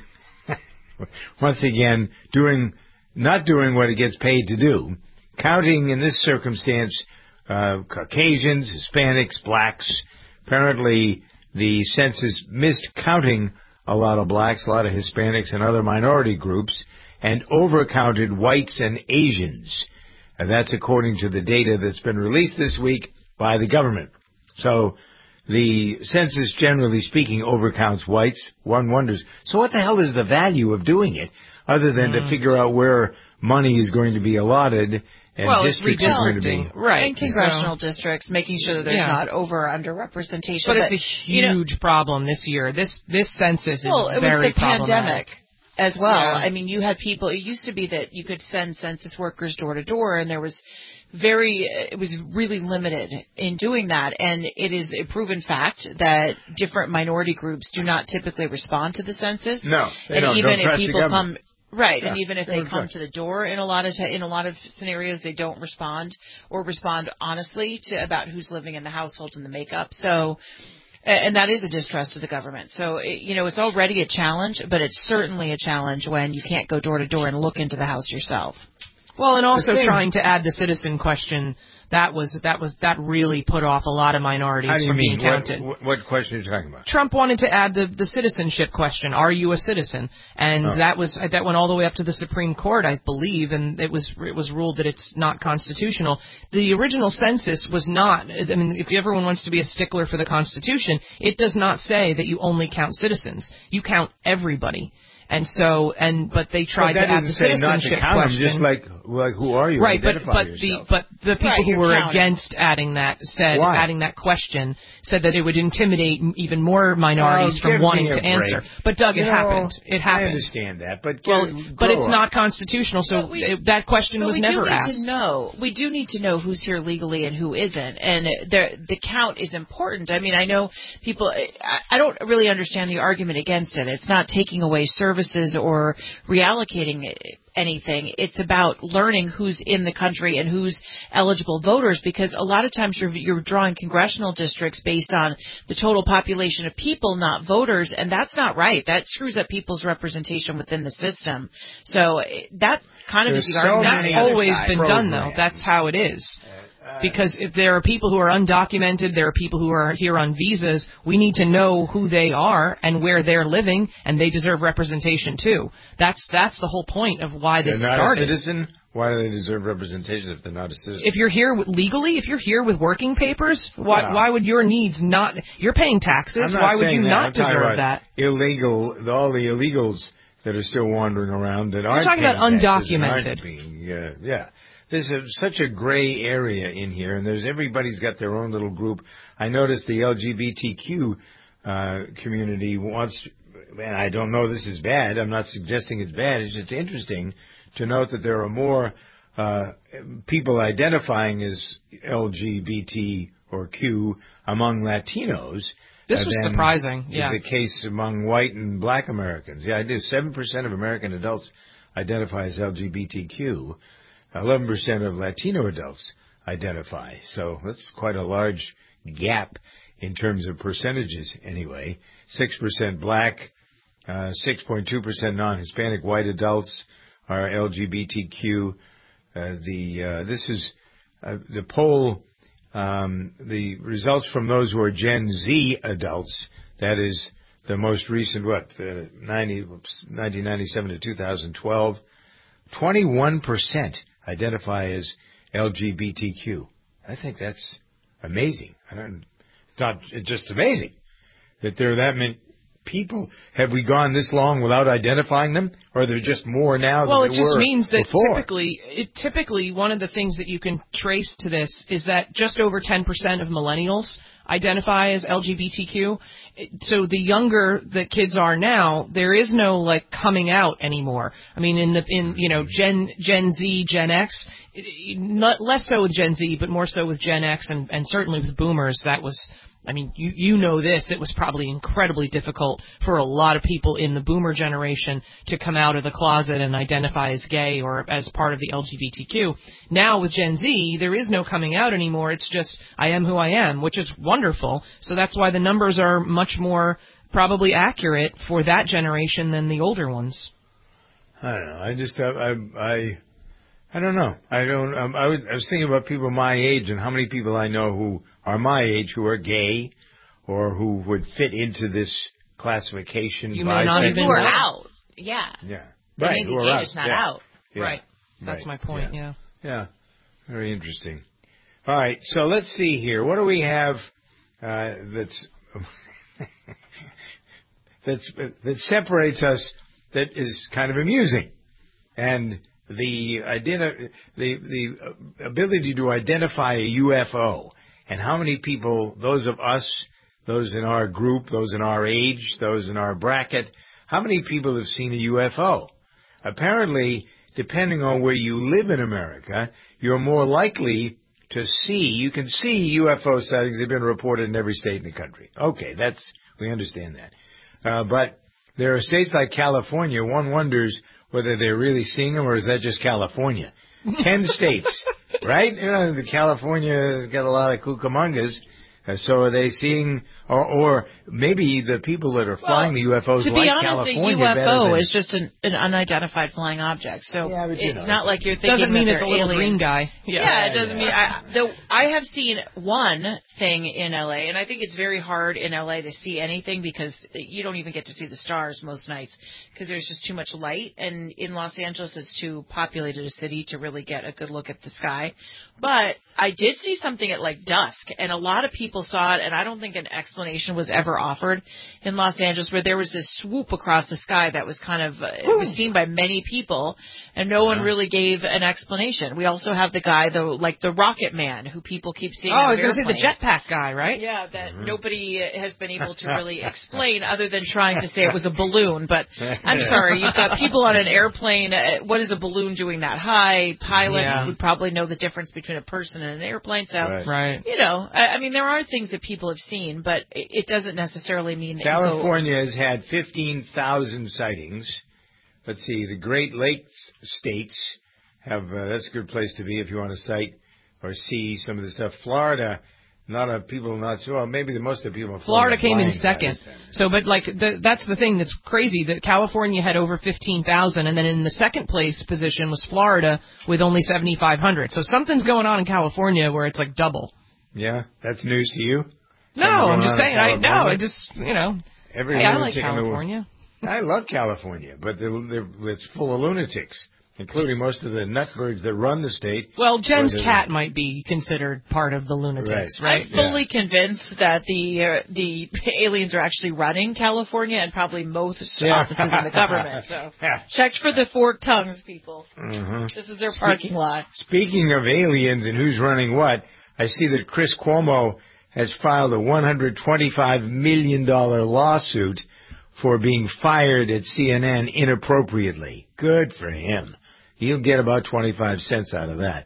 once again, doing not doing what it gets paid to do. Counting in this circumstance uh, Caucasians, Hispanics, blacks. Apparently the census missed counting a lot of blacks, a lot of Hispanics, and other minority groups, and overcounted whites and Asians. And that's according to the data that's been released this week by the government. So the census, generally speaking, overcounts whites. One wonders, so what the hell is the value of doing it other than mm. to figure out where money is going to be allotted and well, districts it's are going to be. Right. And congressional so, districts, making sure that there's yeah. not over or under representation. But, but it's a huge you know, problem this year. This this census well, is it very was the pandemic as well. Yeah. I mean, you had people, it used to be that you could send census workers door to door, and there was very, it was really limited in doing that. And it is a proven fact that different minority groups do not typically respond to the census. No, they and don't. even Don't if trust people the come, right, yeah, and even if they come to the door in a lot of t- in a lot of scenarios, they don't respond or respond honestly to about who's living in the household and the makeup. So. And that is a distrust of the government. So, it, you know, it's already a challenge, but it's certainly a challenge when you can't go door to door and look into the house yourself. Well, and also thing, trying to add the citizen question, that was that was that really put off a lot of minorities how do you from mean? being counted. What, what question are you talking about? Trump wanted to add the, the citizenship question. Are you a citizen? And oh. that was that went all the way up to the Supreme Court, I believe, and it was it was ruled that it's not constitutional. The original census was not. I mean, if everyone wants to be a stickler for the Constitution, it does not say that you only count citizens. You count everybody. And so, and but they tried well, to add the citizenship not to count question. them, just like, like who are you? Right, but Identify but yourself. the but the people Right, who you're were counting. against adding that said Why? adding that question said that it would intimidate m- even more minorities Oh, from give wanting me a to answer. break. But Doug, You it know, happened. It happened. I understand that, but well, get- but grow it's up. not constitutional, so But we- it, that question But was we never do need asked. to know. We do need to know who's here legally and who isn't, and the the count is important. I mean, I know people. I, I don't really understand the argument against it. It's not taking away services or reallocating anything. It's about learning who's in the country and who's eligible voters, because a lot of times you're you're drawing congressional districts based on the total population of people, not voters, and that's not right. That screws up people's representation within the system. So that kind of There's is the so argument. many That's always other been done, though. programs. That's how it is. Because if there are people who are undocumented, there are people who are here on visas, we need to know who they are and where they're living, and they deserve representation too. That's that's the whole point of why this They're not started. a citizen. Why do they deserve representation if they're not a citizen? If you're here with, legally, if you're here with working papers, why Wow. why would your needs not? You're paying taxes. I'm not Why would saying you that. not I'm talking deserve about that? Illegal, all the illegals that are still wandering around that aren't talking paying about taxes and aren't undocumented. being, uh, yeah. There's a, such a gray area in here, and there's everybody's got their own little group. I noticed the L G B T Q uh, community wants, and I don't know this is bad. I'm not suggesting it's bad. It's just interesting to note that there are more uh, people identifying as L G B T or Q among Latinos. This uh, was than surprising, is yeah. the case among white and black Americans. Yeah, I did. seven percent of American adults identify as L G B T Q. eleven percent of Latino adults identify. So that's quite a large gap in terms of percentages anyway. six percent black, uh, six point two percent non-Hispanic white adults are L G B T Q. Uh, the uh, this is uh, the poll. Um, the results from those who are Gen Z adults. That is the most recent. What uh, ninety, nineteen ninety-seven to two thousand twelve. twenty-one percent identify as L G B T Q. I think that's amazing. I don't, it's not it's just amazing that there are that many people. Have we gone this long without identifying them, or are there just more now Well, than it there just were means that before? typically, it, typically one of the things that you can trace to this is that just over ten percent of millennials identify as L G B T Q. So the younger the kids are now, there is no like coming out anymore. I mean, in the in you know Gen Gen Z, Gen X, it, it, not less so with Gen Z, but more so with Gen X and and certainly with Boomers. That was. I mean, you you know this. It was probably incredibly difficult for a lot of people in the Boomer generation to come out of the closet and identify as gay or as part of the L G B T Q. Now with Gen Z, there is no coming out anymore. It's just, I am who I am, which is wonderful. So that's why the numbers are much more probably accurate for that generation than the older ones. I don't know. I just I I I, I don't know. I don't. Um, I, was, I was thinking about people my age and how many people I know who are my age who are gay or who would fit into this classification. You may not even who are know. out. Yeah. Yeah. They Right. may be who are gay, out. just not yeah. out. Yeah. Right. That's Right. my point. Yeah. Yeah. Very interesting. All right. So let's see here. What do we have uh, that's that's that separates us? That is kind of amusing, and the identi- the the ability to identify a U F O, and how many people, those of us, those in our group, those in our age, those in our bracket, how many people have seen a U F O? Apparently, depending on where you live in America, you're more likely to see, you can see U F O sightings. They've been reported in every state in the country. Okay, that's, we understand that. Uh, but there are states like California, one wonders whether they're really seeing them or is that just California? Ten states, right? You know, the California's got a lot of cucamongas. Uh, so are they seeing, or, or maybe the people that are flying the U F Os To like be honest, California a U F better O than, is just an, an unidentified flying object. So Yeah, but, you it's know, not it's- like you're thinking Doesn't mean that it's a they're little alien. green guy. Yeah. Yeah, it doesn't Yeah. mean I. Though I have seen one thing in L A, and I think it's very hard in L A to see anything because you don't even get to see the stars most nights because there's just too much light. And in Los Angeles, it's too populated a city to really get a good look at the sky. But I did see something at like dusk, and a lot of people people saw it, and I don't think an explanation was ever offered in Los Angeles, where there was this swoop across the sky that was kind of, uh, it was seen by many people, and no one really gave an explanation. We also have the guy, though, like the Rocket Man, who people keep seeing. Oh, on I was going to say airplanes. the jetpack guy, right? Yeah, that mm-hmm. nobody has been able to really explain other than trying to say it was a balloon. But I'm sorry, you've got people on an airplane. Uh, what is a balloon doing that high? Pilots yeah. would probably know the difference between a person and an airplane. So, right. right. you know, I, I mean, there are things that people have seen, but it, it doesn't necessarily mean that California you has had fifteen thousand sightings. Let's see, the Great Lakes states have, uh, that's a good place to be if you want to sight or see some of the stuff. Florida, not a people not so well, maybe the most of the people in Florida. Florida came in second. So, but like the, that's the thing that's crazy that California had over fifteen thousand, and then in the second place position was Florida with only seventy-five hundred. So something's going on in California where it's like double. Yeah, that's news to you. No, I'm just saying. I no, I just you know. Every hey, I like California. I love California, but they're, they're, it's full of lunatics, including most of the nutbirds that run the state. Well, Jen's cat might be considered part of the lunatics, right? right? I'm fully yeah. convinced that the uh, the aliens are actually running California and probably most yeah. offices in the government. So check for the forked tongues, people. Mm-hmm. This is their parking Spe- lot. Speaking of aliens and who's running what, I see that Chris Cuomo has filed a one hundred twenty-five million dollars lawsuit for being fired at C N N inappropriately. Good for him. He'll get about twenty-five cents out of that.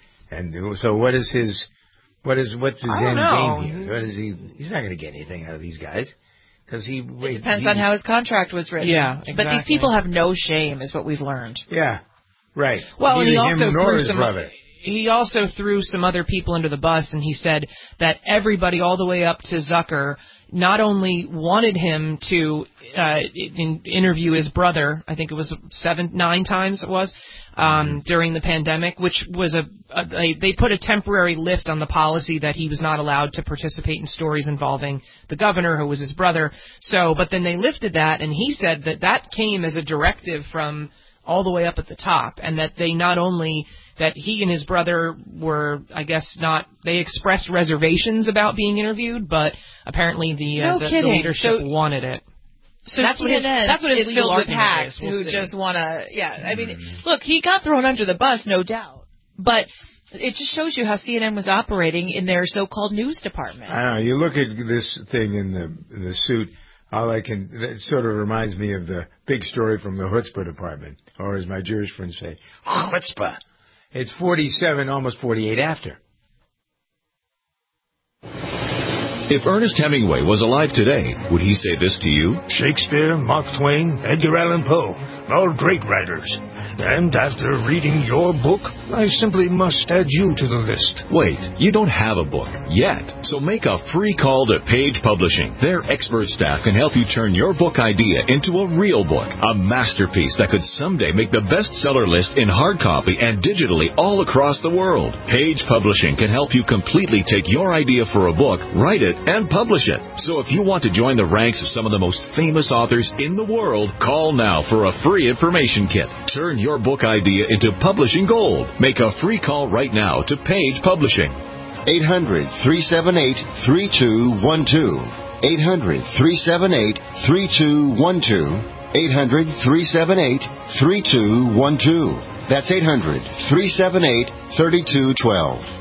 And so what is his, what is, what's his end game here? What is he, he's not going to get anything out of these guys. Cause he, it depends he, on how his contract was written. Yeah, exactly. But these people have no shame is what we've learned. Yeah, right. Well, and he also threw some, brother. he also threw some other people under the bus, and he said that everybody all the way up to Zucker not only wanted him to uh, in, interview his brother, I think it was seven, nine times it was, um, during the pandemic, which was a, a they, they put a temporary lift on the policy that he was not allowed to participate in stories involving the governor, who was his brother. So, but then they lifted that, and he said that that came as a directive from all the way up at the top, and that they not only that he and his brother were, I guess, not, they expressed reservations about being interviewed, but apparently the, no uh, the, kidding. the leadership so, waned it. So that's what his, that's what his is filled with argument hacks is. We'll who see. just want to, yeah, I mean, look, he got thrown under the bus, no doubt, but it just shows you how C N N was operating in their so-called news department. I don't know, you look at this thing in the, in the suit, all I can, it sort of reminds me of the big story from the chutzpah department, or as my Jewish friends say, chutzpah. It's forty-seven, almost forty-eight after. If Ernest Hemingway was alive today, would he say this to you? Shakespeare, Mark Twain, Edgar Allan Poe, all great writers. And after reading your book, I simply must add you to the list. Wait, you don't have a book yet. So make a free call to Page Publishing. Their expert staff can help you turn your book idea into a real book, a masterpiece that could someday make the bestseller list in hard copy and digitally all across the world. Page Publishing can help you completely take your idea for a book, write it, and publish it. So if you want to join the ranks of some of the most famous authors in the world, call now for a free information kit. Turn your book idea into publishing gold. Make a free call right now to Page Publishing. eight hundred, three seven eight, three two one two. eight hundred, three seven eight, three two one two. eight hundred, three seven eight, three two one two. That's eight hundred, three seven eight, three two one two.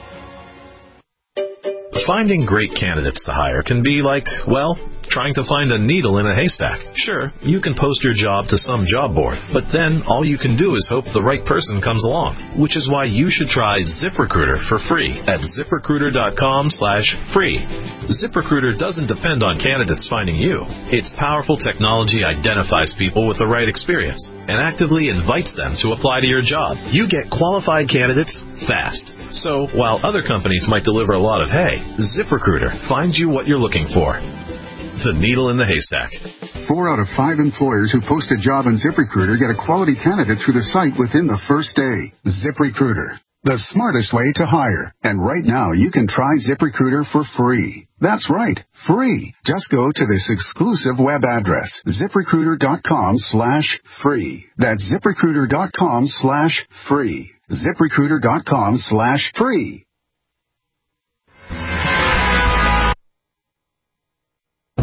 Finding great candidates to hire can be like, well, trying to find a needle in a haystack. Sure, you can post your job to some job board, but then all you can do is hope the right person comes along, which is why you should try ZipRecruiter for free at ZipRecruiter.com slash free. ZipRecruiter doesn't depend on candidates finding you. Its powerful technology identifies people with the right experience and actively invites them to apply to your job. You get qualified candidates fast. So, while other companies might deliver a lot of hay, ZipRecruiter finds you what you're looking for. The needle in the haystack. Four out of five employers who post a job on ZipRecruiter get a quality candidate through the site within the first day. ZipRecruiter, the smartest way to hire. And right now, you can try ZipRecruiter for free. That's right, free. Just go to this exclusive web address, ZipRecruiter.com slash free. That's ZipRecruiter.com slash free. ZipRecruiter.com slash free.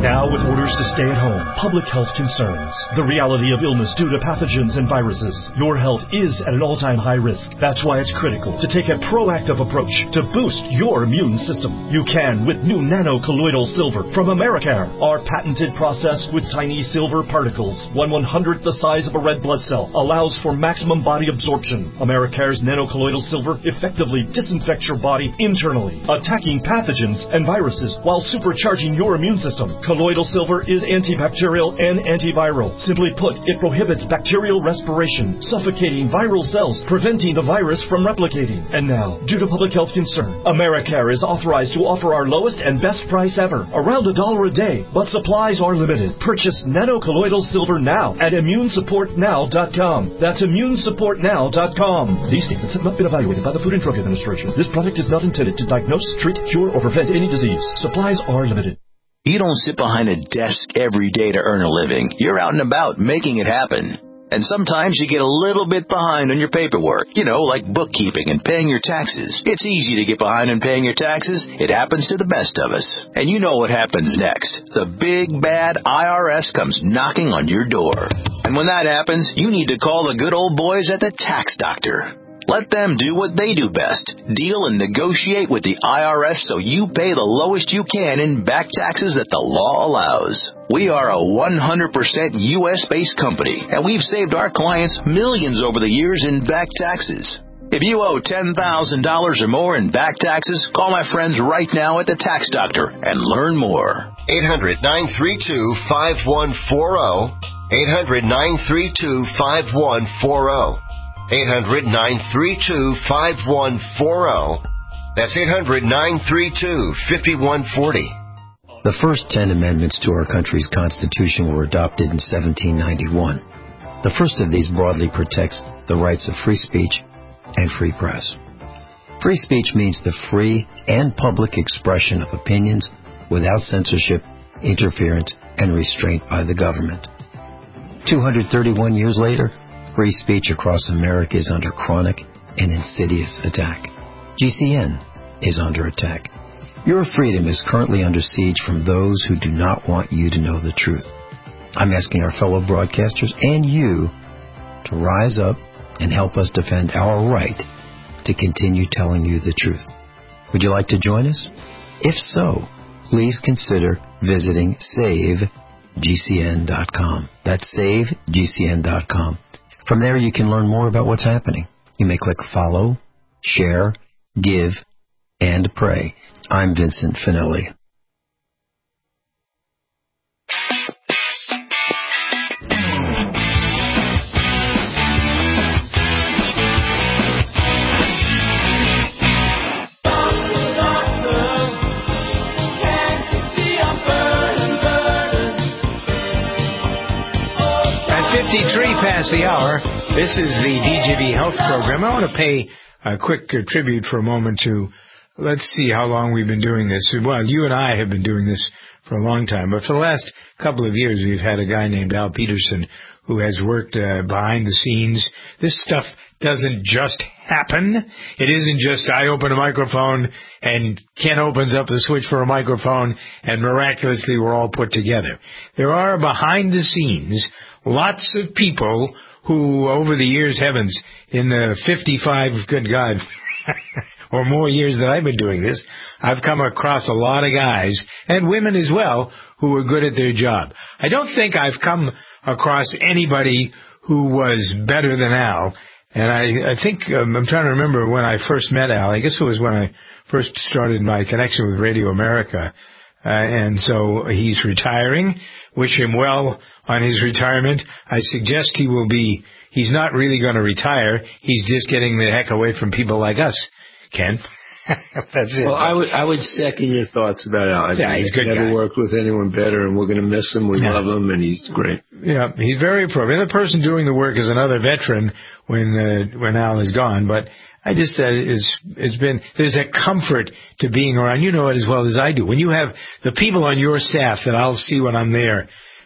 Now with orders to stay at home, public health concerns, the reality of illness due to pathogens and viruses, your health is at an all-time high risk. That's why it's critical to take a proactive approach to boost your immune system. You can with new nano-colloidal silver from Americare. Our patented process with tiny silver particles, one one-hundredth the size of a red blood cell, allows for maximum body absorption. Americare's nano-colloidal silver effectively disinfects your body internally, attacking pathogens and viruses while supercharging your immune system. Colloidal silver is antibacterial and antiviral. Simply put, it prohibits bacterial respiration, suffocating viral cells, preventing the virus from replicating. And now, due to public health concern, Americare is authorized to offer our lowest and best price ever, around a dollar a day, but supplies are limited. Purchase nano-colloidal silver now at immune support now dot com. That's immune support now dot com. These statements have not been evaluated by the Food and Drug Administration. This product is not intended to diagnose, treat, cure, or prevent any disease. Supplies are limited. You don't sit behind a desk every day to earn a living. You're out and about making it happen. And sometimes you get a little bit behind on your paperwork, you know, like bookkeeping and paying your taxes. It's easy to get behind on paying your taxes. It happens to the best of us. And you know what happens next. The big, bad I R S comes knocking on your door. And when that happens, you need to call the good old boys at the Tax Doctor. Let them do what they do best. Deal and negotiate with the I R S so you pay the lowest you can in back taxes that the law allows. We are a one hundred percent U S-based company, and we've saved our clients millions over the years in back taxes. If you owe ten thousand dollars or more in back taxes, call my friends right now at the Tax Doctor and learn more. eight hundred, nine three two, five one four zero. eight hundred, nine three two, five one four zero. eight hundred, nine three two, five one four zero. That's eight hundred, nine three two, five one four zero. The first ten amendments to our country's Constitution were adopted in seventeen ninety-one. The first of these broadly protects the rights of free speech and free press. Free speech means the free and public expression of opinions without censorship, interference, and restraint by the government. two hundred thirty-one years later, free speech across America is under chronic and insidious attack. G C N is under attack. Your freedom is currently under siege from those who do not want you to know the truth. I'm asking our fellow broadcasters and you to rise up and help us defend our right to continue telling you the truth. Would you like to join us? If so, please consider visiting save G C N dot com. That's save G C N dot com. From there, you can learn more about what's happening. You may click follow, share, give, and pray. I'm Vincent Finelli. fifty-three past the hour. This is the D J V Health Program. I want to pay a quick uh, tribute for a moment to, let's see how long we've been doing this. Well, you and I have been doing this for a long time, but for the last couple of years, we've had a guy named Al Peterson who has worked uh, behind the scenes. This stuff doesn't just happen. It isn't just I open a microphone and Ken opens up the switch for a microphone and miraculously we're all put together. There are behind the scenes lots of people who, over the years, heavens, in the fifty-five, good God, or more years that I've been doing this, I've come across a lot of guys, and women as well, who are good at their job. I don't think I've come across anybody who was better than Al, and I, I think, um, I'm trying to remember when I first met Al. I guess it was when I first started my connection with Radio America, uh, and so he's retiring. Wish him well on his retirement. I suggest he will be, he's not really going to retire. He's just getting the heck away from people like us, Ken. That's it. Well, I would I would second your thoughts about Al. I yeah, he's a good never guy. worked with anyone better, and we're going to miss him. We yeah. love him, and he's great. Yeah, he's very appropriate. The person doing the work is another veteran when uh, when Al is gone, but I just uh, it's it's been there's a comfort to being around. You know it as well as I do. When you have the people on your staff that I'll see when I'm there,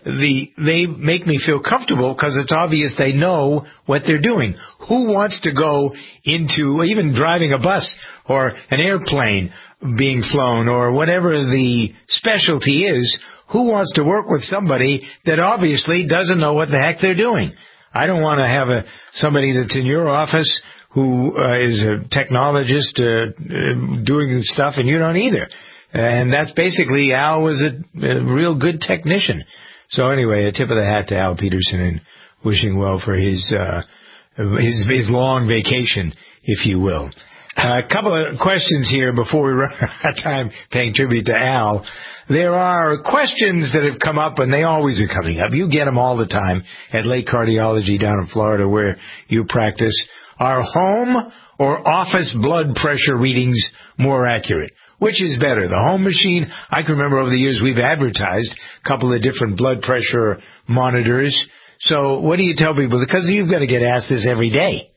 the they make me feel comfortable because it's obvious they know what they're doing. Who wants to go into even driving a bus or an airplane being flown or whatever the specialty is? Who wants to work with somebody that obviously doesn't know what the heck they're doing? I don't want to have a somebody that's in your office who uh, is a technologist uh, uh, doing stuff and you don't either. And that's basically Al was a, a real good technician. So anyway, a tip of the hat to Al Peterson and wishing well for his uh, his, his long vacation, if you will. A uh, couple of questions here before we run out of time paying tribute to Al. There are questions that have come up, and they always are coming up. You get them all the time at Lake Cardiology down in Florida where you practice. Are home or office blood pressure readings more accurate? Which is better, the home machine? I can remember over the years we've advertised a couple of different blood pressure monitors. So what do you tell people? Because you've got to get asked this every day.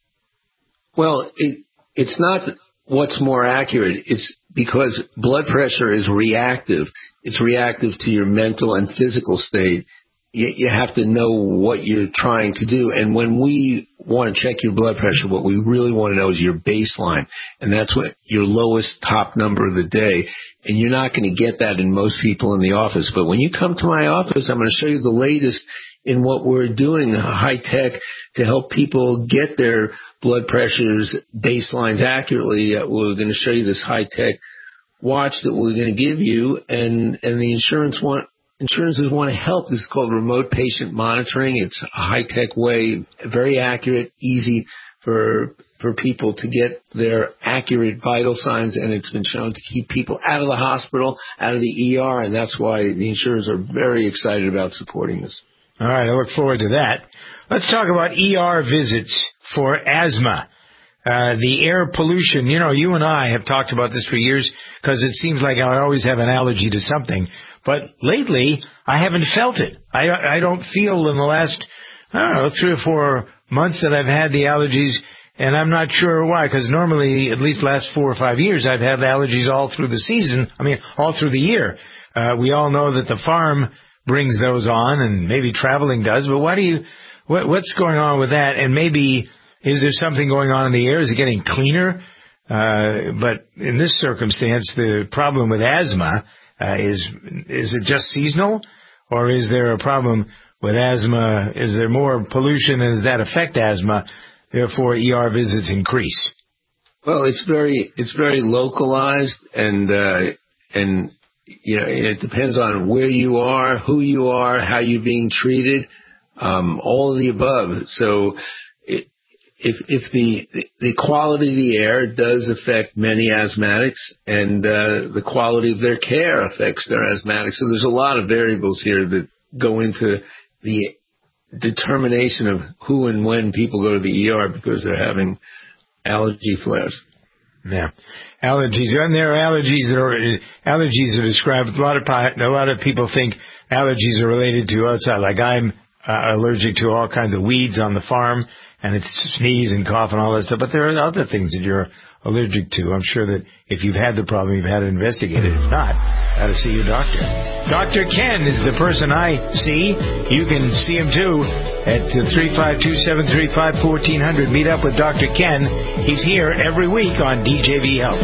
Well, it, it's not what's more accurate. It's because blood pressure is reactive. It's reactive to your mental and physical state. You, you have to know what you're trying to do. And when we want to check your blood pressure, what we really want to know is your baseline. And that's what your lowest top number of the day. And you're not going to get that in most people in the office. But when you come to my office, I'm going to show you the latest in what we're doing, high tech, to help people get their blood pressures baselines accurately. We're going to show you this high tech watch that we're going to give you, and, and the insurance want, insurances want to help. This is called remote patient monitoring. It's a high tech way, very accurate, easy for for people to get their accurate vital signs, and it's been shown to keep people out of the hospital, out of the E R, and that's why the insurers are very excited about supporting this. All right, I look forward to that. Let's talk about E R visits for asthma. Uh, the air pollution, you know, you and I have talked about this for years because it seems like I always have an allergy to something. But lately, I haven't felt it. I, I don't feel in the last, I don't know, three or four months that I've had the allergies, and I'm not sure why, because normally, at least last four or five years, I've had allergies all through the season, I mean, all through the year. Uh, we all know that the farm brings those on, and maybe traveling does, but why do you, what, what's going on with that? And maybe, is there something going on in the air? Is it getting cleaner? Uh, but in this circumstance, the problem with asthma uh, is, is it just seasonal? Or is there a problem with asthma? Is there more pollution, and does that affect asthma? Therefore, E R visits increase. Well, it's very, it's very localized, and, uh, and, you know, it depends on where you are, who you are, how you're being treated, um, all of the above. So, it, If, if the, the quality of the air does affect many asthmatics, and uh, the quality of their care affects their asthmatics. So there's a lot of variables here that go into the determination of who and when people go to the E R because they're having allergy flares. Yeah, allergies, and there are allergies that are allergies are described. A lot of a lot of people think allergies are related to outside. Like I'm uh, allergic to all kinds of weeds on the farm, and it's sneeze and cough and all that stuff. But there are other things that you're allergic to. I'm sure that if you've had the problem, you've had it investigated. If not, got to see your doctor. Doctor Ken is the person I see. You can see him too at three five two, seven three five, one four zero zero. Meet up with Doctor Ken. He's here every week on D J V Health.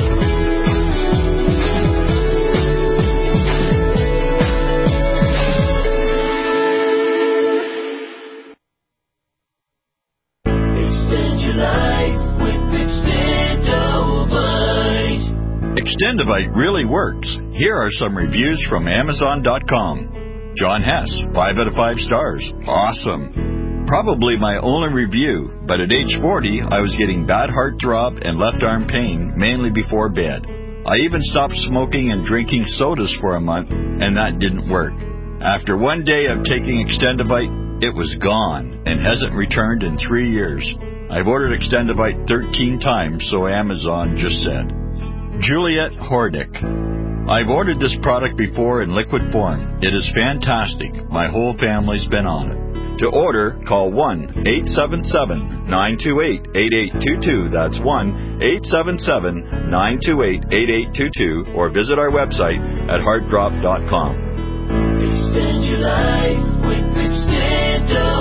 Extendivite really works. Here are some reviews from Amazon dot com. John Hess, five out of five stars. Awesome. Probably my only review, but at age forty, I was getting bad heart throb and left arm pain, mainly before bed. I even stopped smoking and drinking sodas for a month, and that didn't work. After one day of taking Extendivite, it was gone and hasn't returned in three years. I've ordered Extendivite thirteen times, so Amazon just said. Juliet Hordick. I've ordered this product before in liquid form. It is fantastic. My whole family's been on it. To order, call one eight seven seven, nine two eight, eight eight two two. That's one eight seven seven, nine two eight, eight eight two two. Or visit our website at heart drop dot com. Spend your life with extendo.